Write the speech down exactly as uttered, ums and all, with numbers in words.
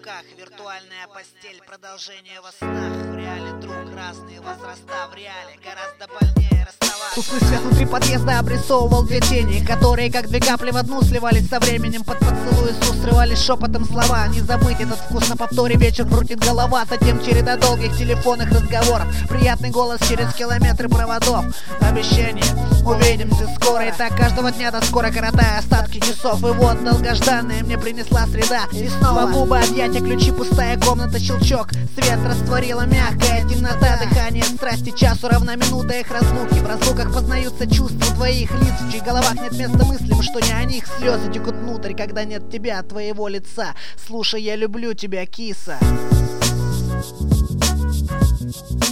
руках, виртуальная постель, продолжение во снах. В реале друг, разные возраста, в реале гораздо больнее расставаться. Тусклый свет внутри подъезда обрисовывал две тени, которые как две капли в одну сливались со временем. Под поцелуи с уст срывались шепотом слова. Не забыть этот вкус на повторе, вечер крутит голова. Затем череда долгих телефонных разговоров, приятный голос через километры проводов. Обещание, увидимся скоро. И так каждого дня до скоро, коротая остатки часов. И вот долгожданная мне принесла среда. И снова губы, объятия, ключи, пустая комната, щелчок. Свет растворила мягкая темнота. Дыхание страсти, часу равна минута их разлуки. В разлуках познаются чувства твоих лиц, в чьих головах нет места мыслям, что не о них слезы текут внутрь, когда нет тебя, твоего лица. Слушай, я люблю тебя, киса.